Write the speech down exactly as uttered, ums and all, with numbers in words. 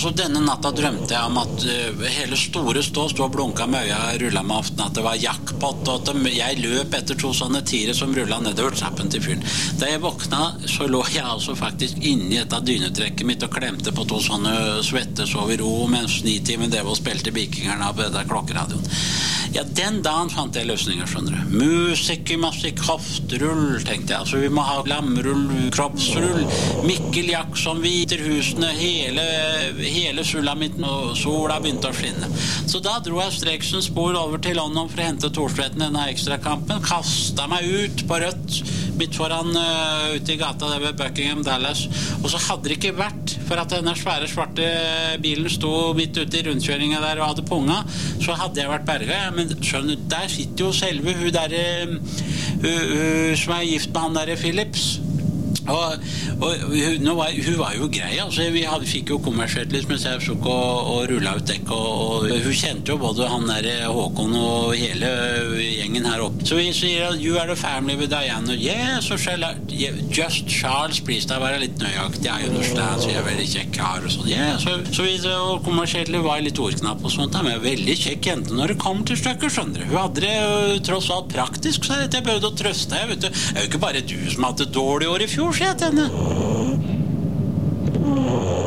Altså, denne natta drømte jeg om at uh, hele store stå stod og blunka med øya og rullet med aften, at det var jackpot, og at de, jeg løp etter to sånne tiere som rullet nedover trappen til fyren. Da jeg våkna, så lå jeg altså faktisk inni et av dynetrekket mitt og klemte på to sånne svette sov i ro, mens nitimen drev og spilte vikingerne på det der klokkeradioen. Ja, den dagen fant jeg løsninger, skjønner du. Musikk, masse kraftrull, tenkte jeg. Altså, vi må ha lamrull, kroppsrull, Mikkel Jackson, Hviterhusene, hele, hele sulamitten, og sola begynte å skinne. Så da dro jeg Streksens spor over til London for å hente Torsvetten denne ekstrakampen, kastet meg ut på rødt, midt foran uh, ute i gata der ved Buckingham Dallas, og så hadde det ikke vært for at denne svære svarte bilen stod midt ute i rundkjøringen der og hadde punga, så hadde jeg vært berget, ja, men skjønner, der sitter jo selve hun der hun, hun, som er gift med han der Philips. Og, og hun, var, hun var jo grei, altså vi hadde, fikk jo kommersielt liksom, mens jeg sukk og, og rullet ut dekk, og, og hun kjente jo både han der Håkon og hele gjengen her oppe. Så vi sier, you are the family with Diana. Yes, so shall I, just Charles, please, da var jeg litt nøyaktig, I understand, så jeg er veldig kjekk her og sånn. Yeah, så, så vi, og kommersielt var litt ordknapp og sånt, men veldig kjekk jente når det kom til stykker, skjønner du. Hun hadde det jo tross alt praktisk, så jeg behøvde å trøste deg, vet du. Det er jo ikke bare du som hadde dårlig år i fjor, sier jeg til henne.